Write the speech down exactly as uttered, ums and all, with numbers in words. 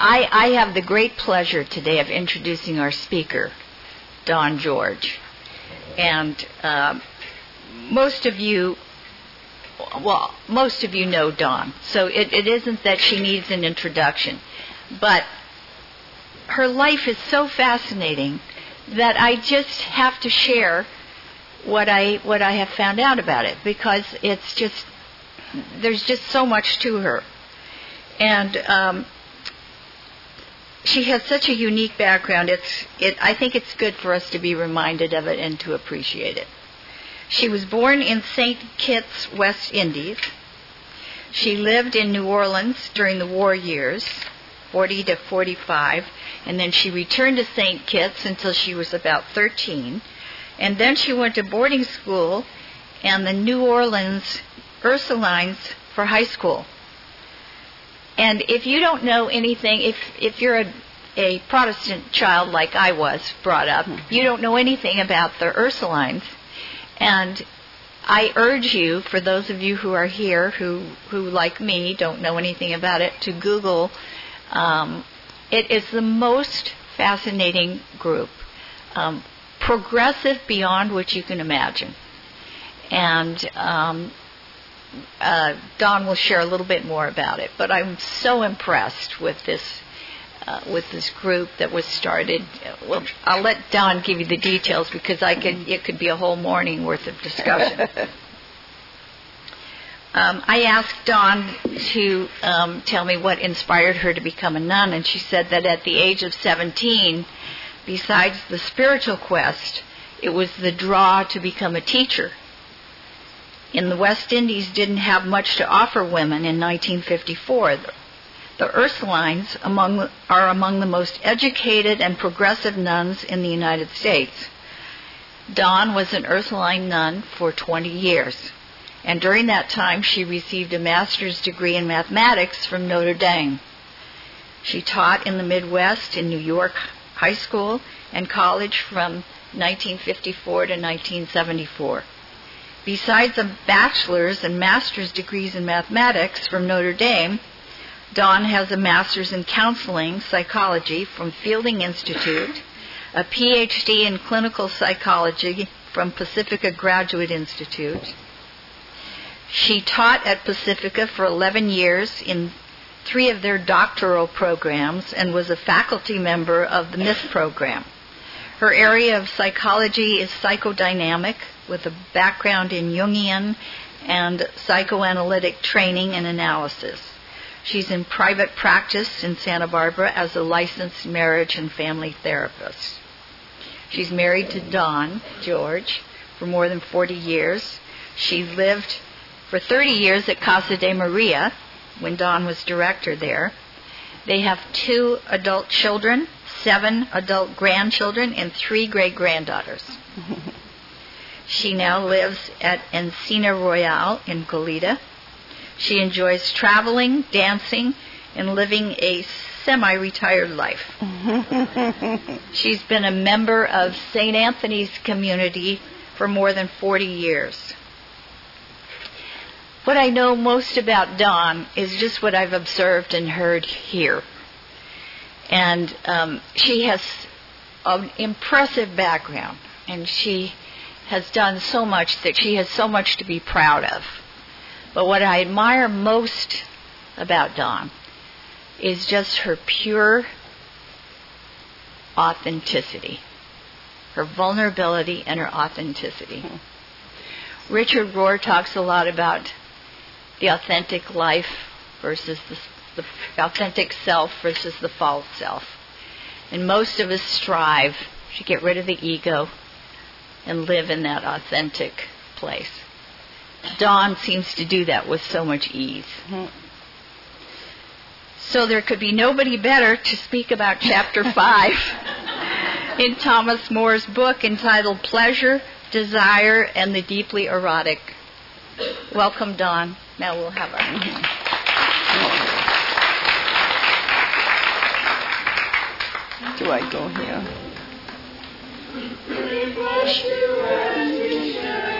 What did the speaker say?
I, I have the great pleasure today of introducing our speaker, Dawn George. And uh, most of you, well, most of you know Dawn, so it, it isn't that she needs an introduction. But her life is so fascinating that I just have to share what I what I have found out about it, because it's just, there's just so much to her. And um, she has such a unique background. It's it I think it's good for us to be reminded of it and to appreciate it. She was born in Saint Kitts, West Indies. She lived in New Orleans during the war years, forty to forty-five, and then she returned to Saint Kitts until she was about thirteen. And then she went to boarding school and the New Orleans Ursulines for high school. And if you don't know anything, if if you're a, a Protestant child like I was brought up, you don't know anything about the Ursulines. And I urge you, for those of you who are here who, who like me, don't know anything about it, to Google. Um, it is the most fascinating group. Um, progressive beyond what you can imagine. And um, uh, Dawn will share a little bit more about it. But I'm so impressed with this uh, with this group that was started. Well, I'll let Dawn give you the details, because I could it could be a whole morning worth of discussion. um, I asked Dawn to um, tell me what inspired her to become a nun, and she said that at the age of seventeen, besides the spiritual quest, it was the draw to become a teacher. In the West Indies didn't have much to offer women in nineteen fifty-four. The, the Ursulines among, are among the most educated and progressive nuns in the United States. Dawn was an Ursuline nun for twenty years, and during that time she received a master's degree in mathematics from Notre Dame. She taught in the Midwest in New York high school and college from nineteen fifty-four to nineteen seventy-four. Besides a bachelor's and master's degrees in mathematics from Notre Dame, Dawn has a master's in counseling psychology from Fielding Institute, a P H D in clinical psychology from Pacifica Graduate Institute. She taught at Pacifica for eleven years in three of their doctoral programs and was a faculty member of the M I S program. Her area of psychology is psychodynamic, with a background in Jungian and psychoanalytic training and analysis. She's in private practice in Santa Barbara as a licensed marriage and family therapist. She's married to Dawn George for more than forty years. She lived for thirty years at Casa de Maria when Dawn was director there. They have two adult children, seven adult grandchildren, and three great-granddaughters. She now lives at Encina Royale in Goleta. She enjoys traveling, dancing, and living a semi-retired life. She's been a member of Saint Anthony's community for more than forty years. What I know most about Dawn is just what I've observed and heard here. And um, she has an impressive background, and she has done so much that she has so much to be proud of. But what I admire most about Dawn is just her pure authenticity, her vulnerability and her authenticity. Mm-hmm. Richard Rohr talks a lot about the authentic life versus the, the authentic self versus the false self. And most of us strive to get rid of the ego and live in that authentic place. Dawn seems to do that with so much ease. Mm-hmm. So there could be nobody better to speak about chapter five in Thomas More's book entitled Pleasure, Desire, and the Deeply Erotic. Welcome, Dawn. Now we'll have our... Do I go here?